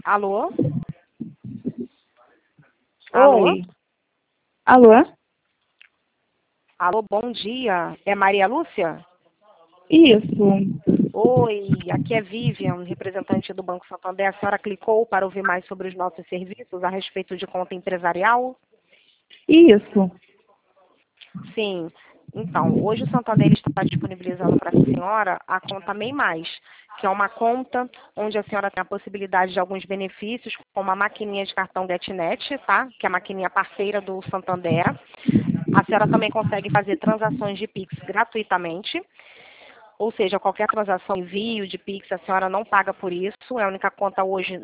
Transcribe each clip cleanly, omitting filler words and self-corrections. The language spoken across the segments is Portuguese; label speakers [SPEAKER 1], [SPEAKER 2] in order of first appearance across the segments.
[SPEAKER 1] Alô? Alô?
[SPEAKER 2] Oi. Alô?
[SPEAKER 1] Alô, bom dia. É Maria Lúcia?
[SPEAKER 2] Isso.
[SPEAKER 1] Oi, aqui é Vivian, representante do Banco Santander. A senhora clicou para ouvir mais sobre os nossos serviços a respeito de conta empresarial?
[SPEAKER 2] Isso.
[SPEAKER 1] Sim. Então, hoje o Santander está disponibilizando para a senhora a conta MEI Mais, que é uma conta onde a senhora tem a possibilidade de alguns benefícios, como a maquininha de cartão GetNet, tá? Que é a maquininha parceira do Santander. A senhora também consegue fazer transações de Pix gratuitamente. Ou seja, qualquer transação, envio de Pix, a senhora não paga por isso. É a única conta hoje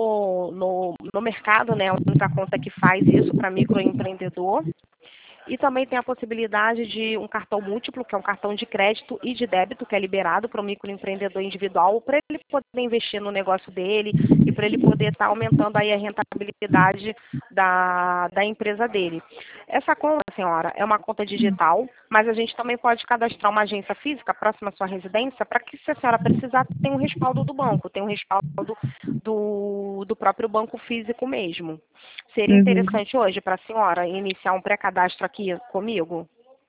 [SPEAKER 1] no mercado, né? A única conta que faz isso para microempreendedor. E também tem a possibilidade de um cartão múltiplo, que é um cartão de crédito e de débito, que é liberado para o microempreendedor individual, para ele poder investir no negócio dele e para ele poder estar aumentando aí a rentabilidade da empresa dele. Essa conta, senhora, é uma conta digital, mas a gente também pode cadastrar uma agência física próxima à sua residência para que, se a senhora precisar, tenha um respaldo do banco, tenha um respaldo do próprio banco físico mesmo. Seria
[SPEAKER 2] Uhum.
[SPEAKER 1] interessante hoje para a senhora iniciar um pré-cadastro aqui comigo?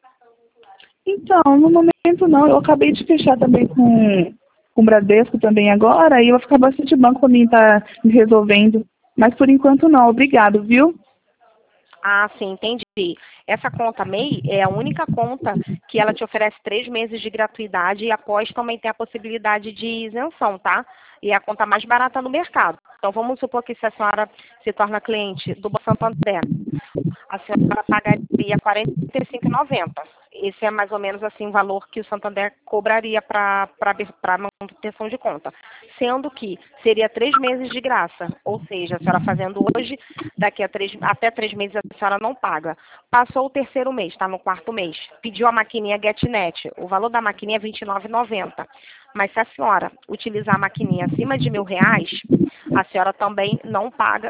[SPEAKER 2] Então, no momento não. Eu acabei de fechar também com o Bradesco também agora, e eu vou ficar bastante banco para mim estar me resolvendo. Mas por enquanto não. Obrigado, viu?
[SPEAKER 1] Ah, sim, entendi. Essa conta MEI é a única conta que ela te oferece 3 meses de gratuidade e após também tem a possibilidade de isenção, tá? E é a conta mais barata no mercado. Então vamos supor que se a senhora se torna cliente do Banco Santander, a senhora pagaria R$ 45,90. Esse é mais ou menos assim o valor que o Santander cobraria para manutenção de conta. Sendo que seria 3 meses de graça. Ou seja, a senhora fazendo hoje, até 3 meses a senhora não paga. Passou o terceiro mês, está no quarto mês. Pediu a maquininha GetNet. O valor da maquininha é R$ 29,90. Mas se a senhora utilizar a maquininha acima de R$ 1.000, a senhora também não paga.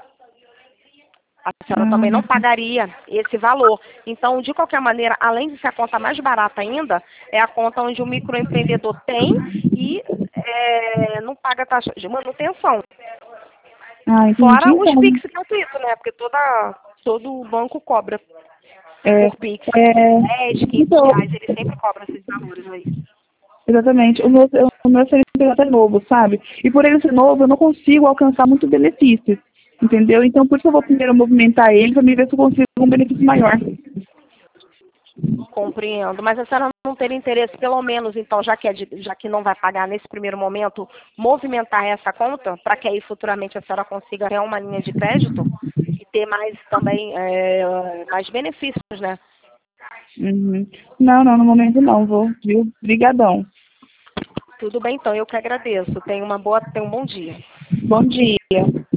[SPEAKER 1] A senhora também não
[SPEAKER 2] Ah,
[SPEAKER 1] pagaria esse valor. Então, de qualquer maneira, além de ser a conta mais barata ainda, é a conta onde o microempreendedor tem e não paga taxa de manutenção.
[SPEAKER 2] entendi.
[SPEAKER 1] Fora os
[SPEAKER 2] Então,
[SPEAKER 1] Pix gratuitos, né? Porque todo banco cobra
[SPEAKER 2] é,
[SPEAKER 1] por Pix.
[SPEAKER 2] é,
[SPEAKER 1] 10, 15
[SPEAKER 2] então,
[SPEAKER 1] reais, ele sempre cobra esses valores aí.
[SPEAKER 2] exatamente. O meu CNPJ é novo, sabe? E por ele ser novo, eu não consigo alcançar muito benefício, entendeu? Então, por isso eu vou primeiro movimentar ele para me ver se eu consigo um benefício maior.
[SPEAKER 1] Compreendo. Mas a senhora não teria interesse, pelo menos, então, já que não vai pagar nesse primeiro momento, movimentar essa conta, para que aí futuramente a senhora consiga ter uma linha de crédito e ter mais também mais benefícios, né?
[SPEAKER 2] Uhum. Não, não, no momento não, vou, viu? Brigadão.
[SPEAKER 1] Tudo bem, então, eu que agradeço. Tenha um bom dia.
[SPEAKER 2] Bom dia.